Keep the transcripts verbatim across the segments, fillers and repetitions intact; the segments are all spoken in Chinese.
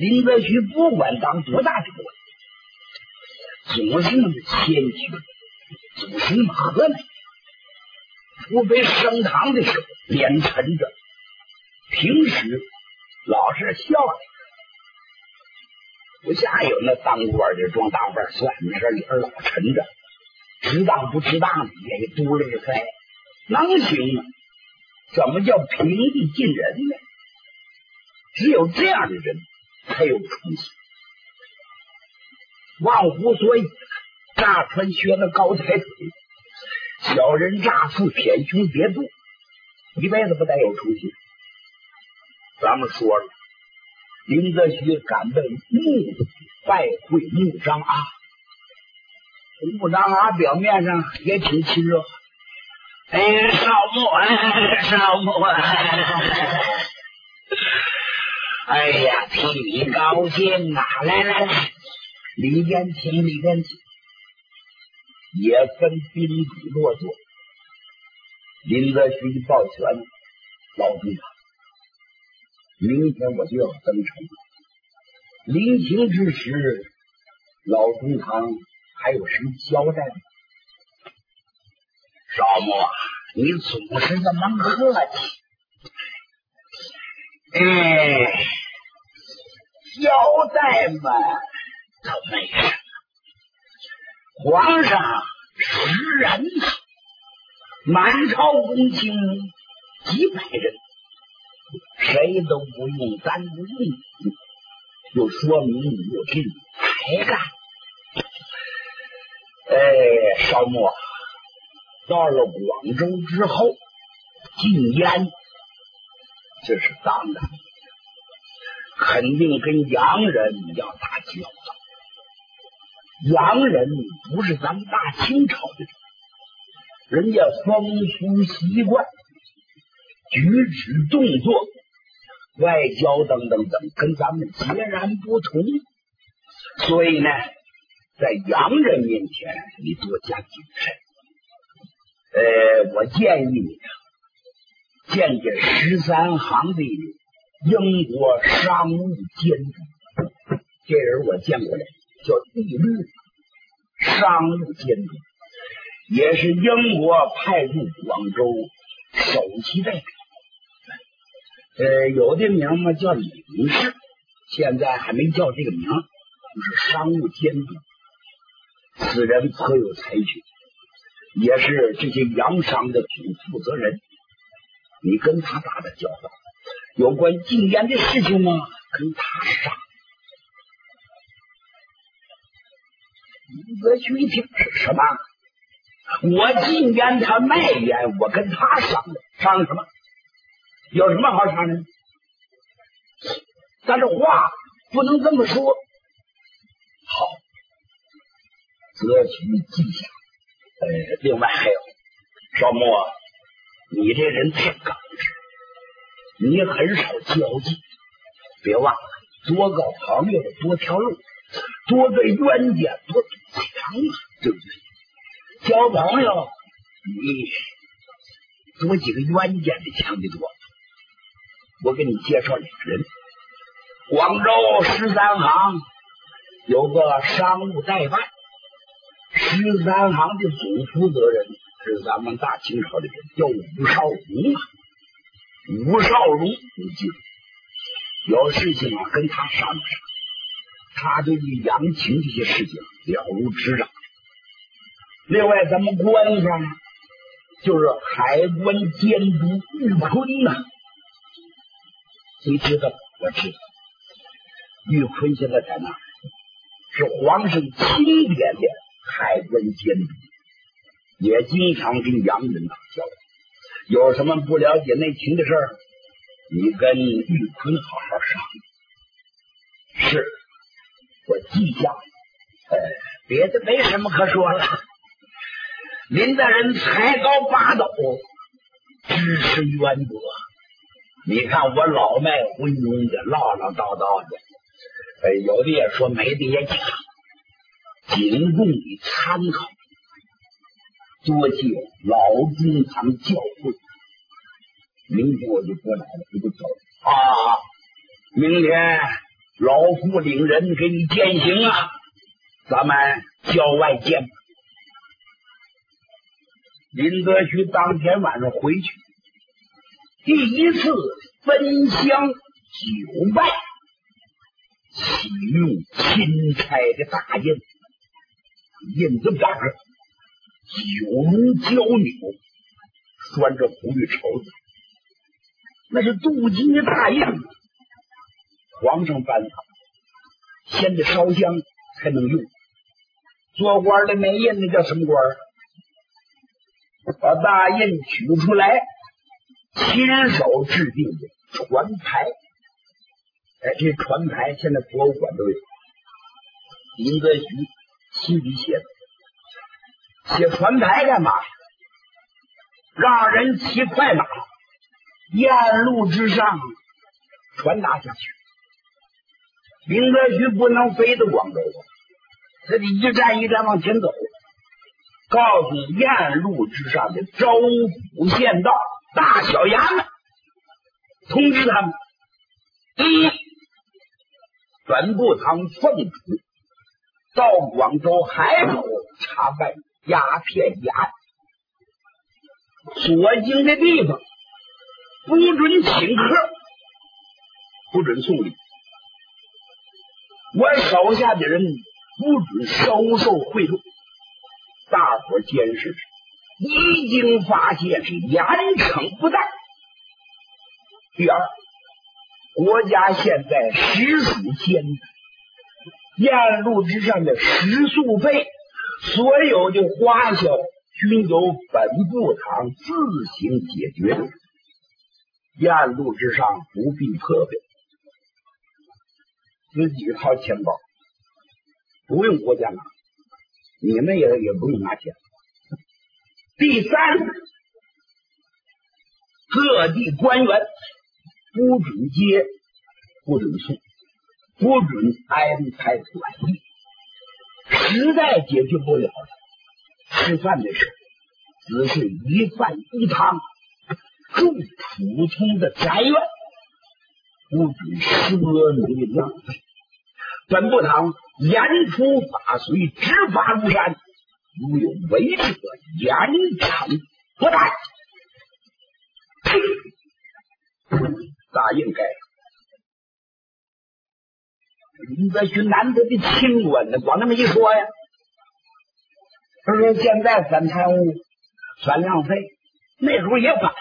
林则徐不管当多大的官，总是那么谦虚，总是那么和蔼，除非升堂的时候脸沉着，平时老是笑的。不像有那当官的装大腕算没事脸老沉着，值当不值当的也就嘟了个腮，能行吗？怎么叫平地近人呢？只有这样的人才有出息。忘乎所以，炸穿靴子高抬腿，小人诈富舔胸叠肚，一辈子不带有出息。咱们说了，林则徐敢被穆拜会穆张阿，穆张阿表面上也挺亲热。哎，少穆，哎，少穆，哎呀，替你高兴啊！来来来，里边请，里边请。也分宾主落座。林则徐抱拳，老中堂，明天我就要登城了。临行之时，老中堂还有什么交代吗？少穆啊，你总是这么客气。哎，交代嘛，倒没什么。皇上识人呐，满朝公卿几百人，谁都不用，咱不用，就说明你有这种才干。哎，少穆啊，到了广州之后，禁烟这是当然，肯定跟洋人要打交道。洋人不是咱们大清朝的人，人家风俗习惯、举止动作、外交等等等，跟咱们截然不同。所以呢，在洋人面前，你多加谨慎。呃，我建议你啊，见见十三行的英国商务监督，这人我见过来，叫义律，商务监督，也是英国派驻广州首席代表。呃，有的名嘛叫领事，现在还没叫这个名，就是商务监督。此人颇有才学，也是这些洋商的总负责人。你跟他打打交道，有关禁烟的事情呢，跟他商。林则徐一听是什么？我禁烟，他卖烟，我跟他商量，商量什么？有什么好商量的？但是话不能这么说。好，则徐记下。呃，另外还有，少穆，你这人太刚直，你很少交际，别忘了，多个朋友多条路，多个冤家多堵墙啊，对不对？交朋友，你多几个冤家的强的多。我给你介绍两人，广州十三行有个商务代办，十三行的总负责人是咱们大清朝的人，叫吴少荣啊。吴少荣，你记住，有事情啊跟他商量，他对于洋情这些事情了如指掌。另外，咱们官上就是海关监督玉坤呐、啊，你知道？我知道。玉坤现在在哪儿？是皇上钦点的海关监督，也经常跟洋人打交道。有什么不了解内情的事儿，你跟玉坤好好商量。是，我记下。呃，别的没什么可说了。林大人才高八斗，知识渊博。你看我老迈昏庸的，唠唠叨叨的，呃，有的也说，没的也讲，仅供你参考。多谢老中堂教诲。明天我就过来了，我就走了啊！明天老夫领人给你践行啊，咱们郊外见。林则徐当天晚上回去，第一次分享酒拜，启用钦差的大印，印子边上九龙交纽，拴着红玉绸子，那是镀金的大印。皇上颁法，先得烧香才能用。做官的没印，那叫什么官？把大印取出来，亲手制定的传牌。哎，这传牌现在博物馆都有。林则徐亲笔写的，写传牌干嘛？让人骑快马，沿路之上传达下去。林则徐不能飞到广州啊，他得一站一站往前走，告诉沿路之上的州府县道大小衙门，通知他们：第一，本部堂奉旨到广州海口查办鸦片一案，所经的地方不准请客，不准送礼。我手下的人不准收受贿赂，大伙监视，一经发现是严惩不贷。第二，国家现在实属艰难，沿路之上的食宿费，所有的花销均由本部堂自行解决，沿路之上不必破费，自己掏钱包，不用国家拿，你们也也不用拿钱。第三，各地官员不准接，不准送，不准安排管理。实在解决不了了，吃饭的时候只是一饭一汤，住普通的宅院，不准奢靡浪费。本部堂严处法随，执法如山，如有违者，严惩不贷。大印盖上，林则徐难得的清官呢，光那么一说呀。他说现在反贪污反浪费，那时候也反。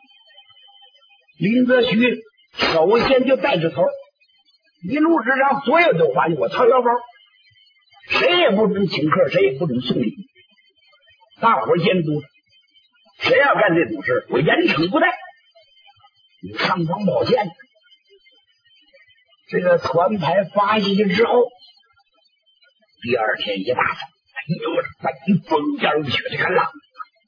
林则徐首先就带着头，一路之上所有的话我掏腰包，谁也不准请客，谁也不准送礼，大伙监督，谁要干这种事我严惩不贷，有尚方宝剑。这个传牌发下去之后，第二天一大早，哎呦，北风烟雪的看浪，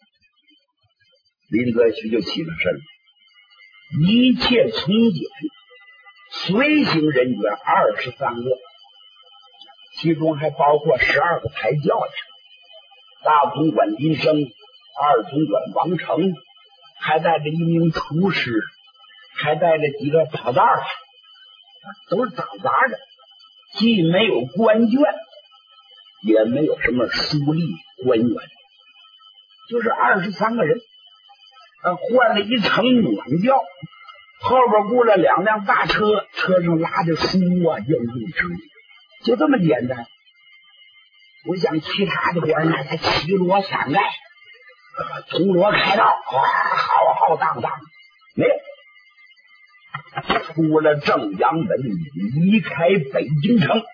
林则徐就起了身了，一切从简，随行人员二十三个，其中还包括十二个抬轿的，大总管金生，二总管王成，还带着一名厨师，还带着几个跑道的，都是打杂的，既没有官眷，也没有什么书吏官员，就是二十三个人，呃，换了一乘暖轿，后边雇了两辆大车，车上拉着书啊、印印车，就这么简单。不像其他的官那才旗罗伞盖，呃，铜锣开道，哇，浩浩荡荡，没有。出了正阳门，离开北京城，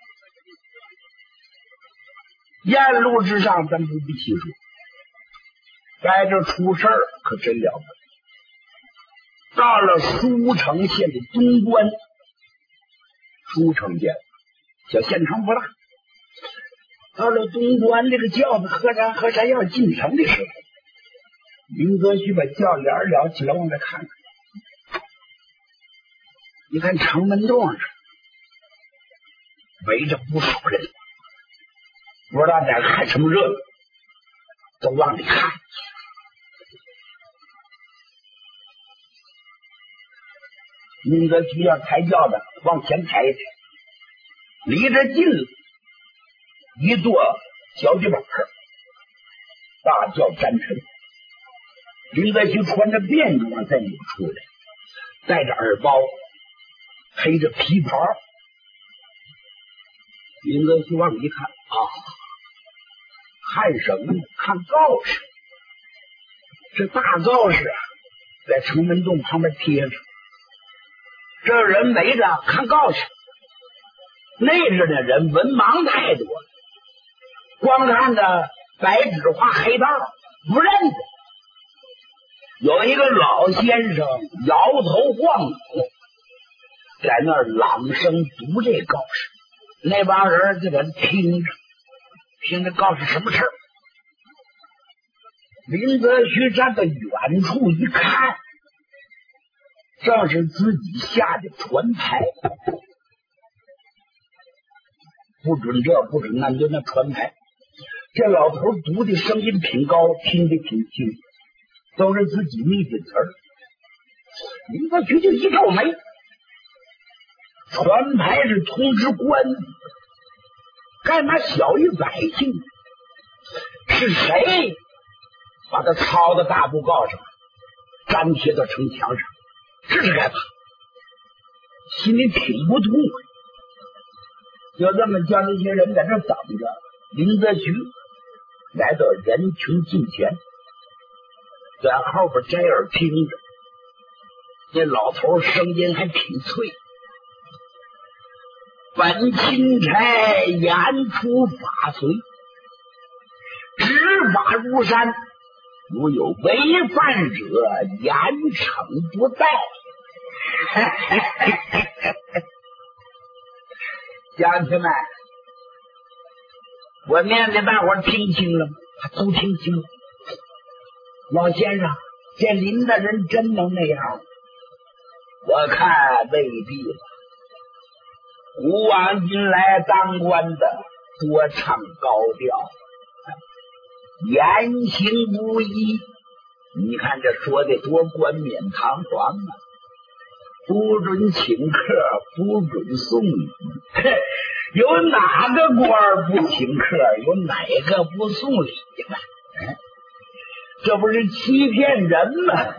沿路之上咱不必细说，在这出事儿可真了不得。到了舒城县的东关，舒城县小县城不大，到了东关，这个轿子喝山喝山要进城的时候，林则徐把轿帘撩起来往这看看，你看城门洞上围着不少人，不知道在看什么热闹，都往里看。林则徐要抬轿子往前抬一抬， 离着近了，一跺小脚板，大叫战臣。林则徐穿着便装在里面出来，戴着耳包，黑着皮袍。林则徐往里一看啊，看什么呢？看告示。这大告示啊，在城门洞旁边贴着，这人围着看告示。那时的人文盲太多了，光看着白纸画黑道不认得。有一个老先生摇头晃脑，在那儿朗声读这告示，那帮人就在那听着，听着告示什么事儿。林则徐站在远处一看，正是自己下的传牌，不准这不准那，就那传牌。这老头读的声音挺高，听得挺清，都是自己密的词儿。林则徐就一皱眉，传牌是通知官，干嘛小于百姓？是谁把他抄到大布告上，粘贴到城墙上？这是干嘛？心里挺不痛快。就这么叫那些人在这等着。林则徐来到人群近前，在后边摘耳听着。这老头声音还挺脆。本钦差言出法随，执法如山，如有违犯者，严惩不贷。乡亲们，我念的大伙儿听清了吗？都听清了。老先生，这林大人真能那样？我看未必了。古往今来当官的多唱高调，言行不一。你看这说的多冠冕堂皇啊！不准请客，不准送礼，有哪个官不请客？有哪个不送礼呢？这不是欺骗人吗？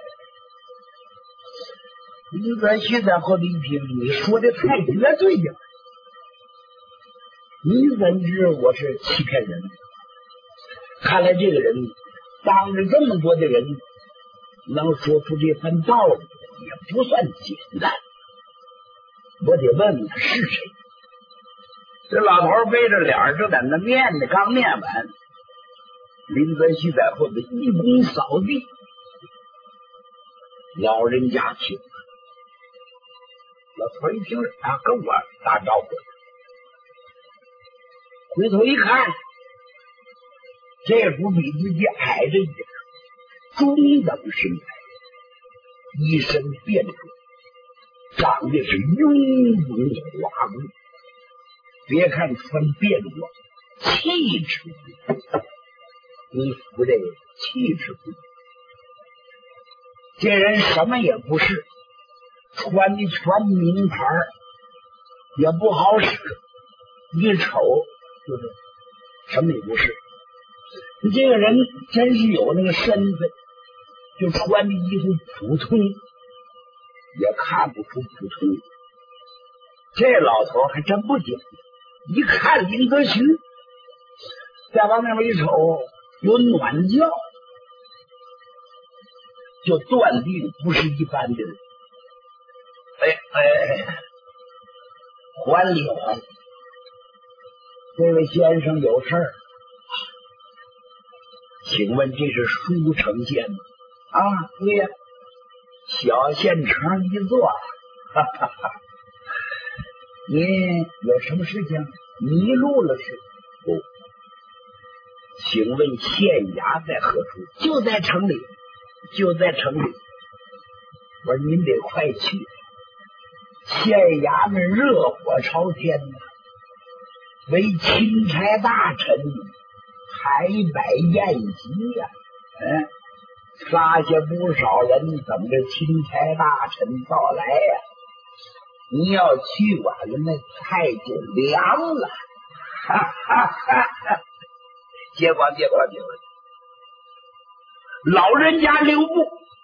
林则徐在后头一听，你说的太绝对了，你怎知我是欺骗人？看来这个人当着这么多的人能说出这番道理也不算简单，我得问问他是谁。这老头背着脸正在那面呢，刚面完，林则徐在后头一躬扫地。老人家请，老头一听啊，跟我打招呼，回头一看，这股比自己矮着一点，中等身材，一身便装，长得是雍容华贵。别看穿便装，气质不一，你服这气质不一。这人什么也不是，穿的全名牌，也不好使，一瞅就是什么也不是。你这个人真是有那个身份，就穿的衣服普通，也看不出普通。这老头还真不简单，一看林则徐，再往那边一瞅，有暖轿，就断定不是一般的人。哎哎，还礼还礼，这位先生有事儿，请问这是书城县吗？啊，对呀，小县城一座。哈哈哈。您有什么事情？迷路了是？不，请问县衙在何处？就在城里，就在城里。我说您得快去，县衙门热火朝天呐，为钦差大臣排摆宴席呀、啊，嗯，发下不少人等着钦差大臣到来呀、啊。 你要去晚了，那菜就凉了。哈哈哈哈！接光接光接光！老人家留步，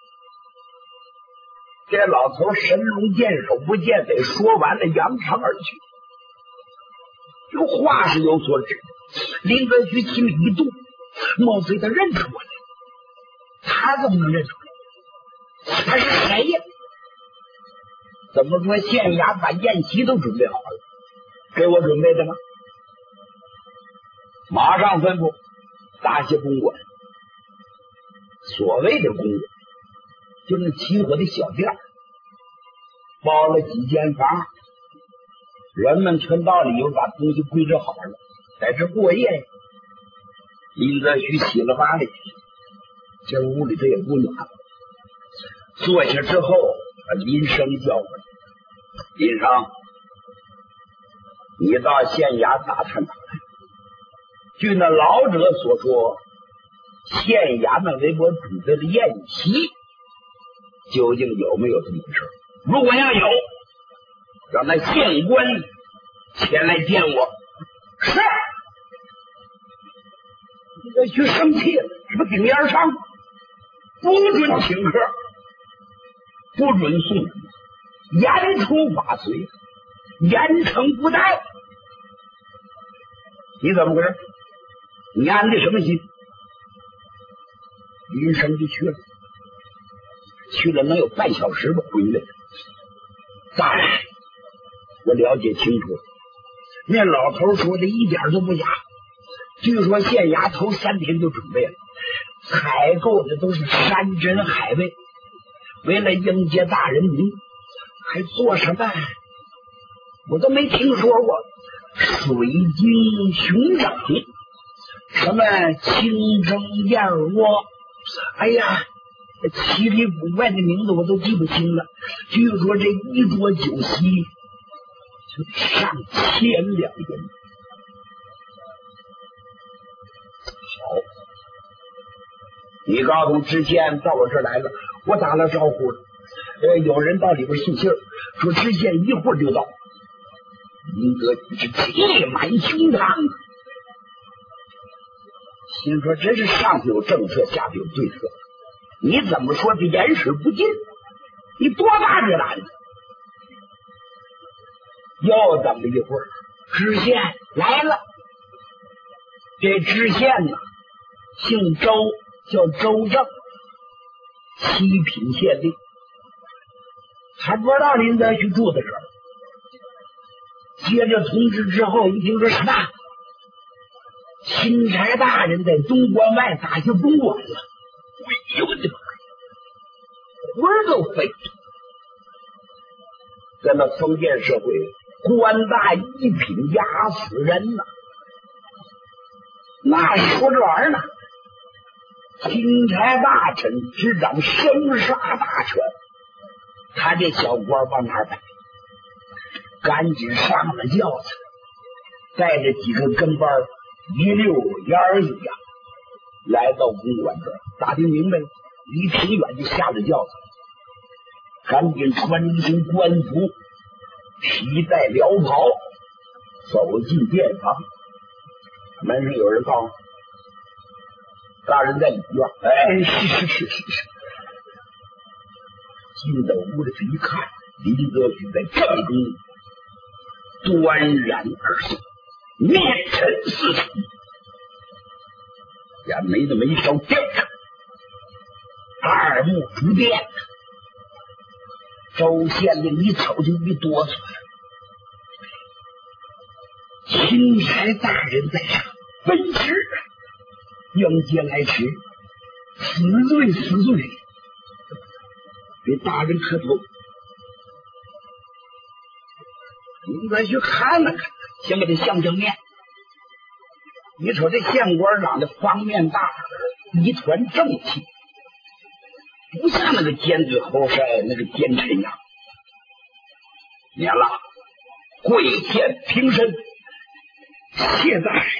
这老头神龙见首不见尾，说完了扬长而去。有话是有所指，林则徐心里一动，莫非他认出我来？他怎么能认出来？他是谁呀？怎么说县衙把宴席都准备好了？给我准备的吗？马上吩咐大些公馆，所谓的公馆就那起火的小店，包了几间房，人们全到里边把东西归置好了，在这过夜。林则徐洗了吧的，这屋里头也不暖，坐下之后把林生叫过来，林生，你到县衙打探打探，据那老者所说，县衙们为我准备了宴席，究竟有没有这么回事？如果要有，让那县官前来见我。是。你这去生气了，什么顶烟上，不准请客，不准送礼，严处法随，严惩不贷。你怎么回事？你安的什么心？林生就去了，去了能有半小时吧，回来。大人，我了解清楚了，那老头说的一点都不假。据说县衙头三天就准备了，采购的都是山珍海味，为了迎接大人您，还做什么我都没听说过，水晶熊掌，什么清蒸燕窝，哎呀，奇里古怪的名字我都记不清了。据说这一桌酒席就上千两银。好，你告诉知县到我这儿来了，我打了招呼了。呃，有人到里边信信儿，说知县一会儿就到。林则徐是气满胸膛，心说真是上头有政策，下头有对策。你怎么说这言使不尽？你多大这胆子？又等了一会儿，知县来了。这知县呢，姓周，叫周正，七品县令。还不知道林则徐住在这儿。接着通知之后，一听说什么钦差大人在东关外打下公馆了，哎呦我的妈呀，魂儿都飞了。在那封建社会，官大一品压死人呐，那说这玩意儿呢？钦差大臣执掌生杀大权，他这小官往哪儿摆？赶紧上了轿子，带着几个跟班，一溜烟儿一样来到公馆这儿。打听明白了，离挺远就下了轿子，赶紧穿一身官服，皮带辽袍，走进殿房。门上有人告诉大人在里院。哎，是是是是是。进到屋里头一看，林则徐在正中端然而坐，面沉似水，眼眉的眉梢吊着，二目如电。周县令一瞅就一哆嗦，钦差大人在上，本职应接来迟，死罪死罪，给大人磕头。林则徐看了看，先给他相正面。你瞅这县官长得方面大耳，一团正气，不像那个尖嘴猴腮那个奸臣样。免了，跪见平身，谢大人。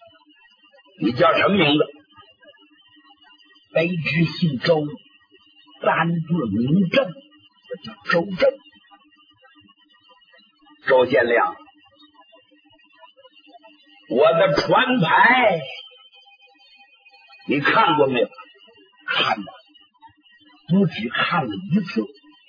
你叫什么名字？卑职姓周， 三字名镇，这叫周镇。周贤良，我的船牌你看过没有？看了，不只看了一次。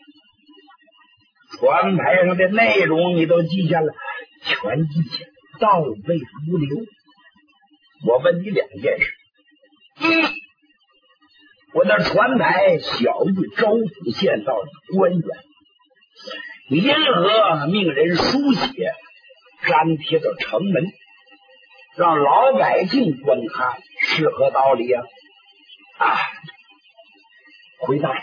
船牌上的内容你都记下了，全记下，倒背如流。我问你两件事：一，我的船牌小于州府县道的官员，因何命人书写粘贴到城门，让老百姓观看，是何道理啊？啊，回答是，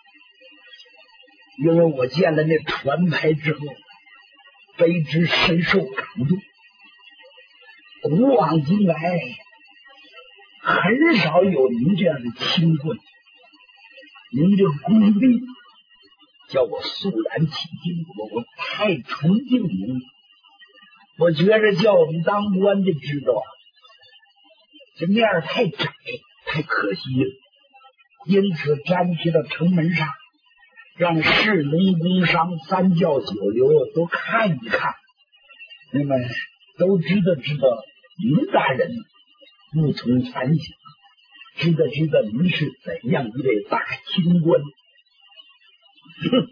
因为我见了那船牌之后，非之深受感动。古往今来，很少有您这样的清贵，您这个功力，叫我肃然起敬，我我太崇敬您了。我觉着叫我们当官的知道，这面儿太窄，太可惜了。因此粘贴到城门上，让士农工商三教九流都看一看，那么都知道知道林大人不从凡响，知道知道您是怎样一位大清官。哼，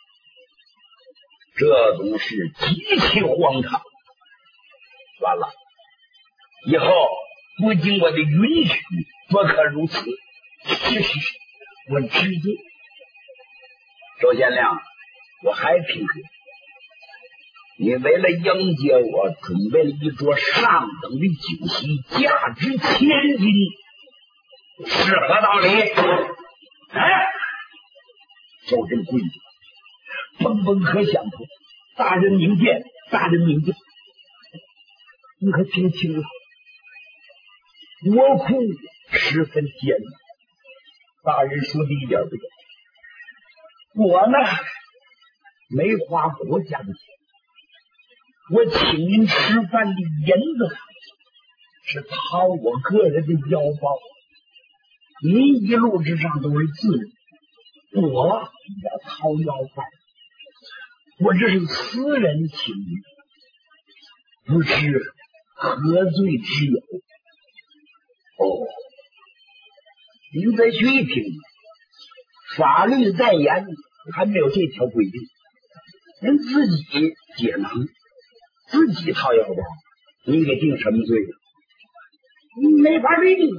这都是极其荒唐。完了，以后不经我的允许，不可如此。是是是，我知道。周贤良，我还评说，你为了迎接我，准备了一桌上等的酒席，价值千金，是何道理？哎，周正跪下，砰砰喝响头，大人明鉴，大人明鉴。你可听清了，国库十分艰难，大人说的一点不对。我呢，没花国家的钱，我请您吃饭的银子是掏我个人的腰包。您一路之上都是自由，我要掏腰包，我这是私人请您，不是何罪之有。哦，您再去一听，法律在严，还没有这条规定，您自己解囊，自己掏腰包，您给定什么罪了？没法定。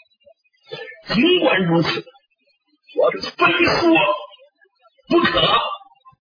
尽管如此，我非说不可。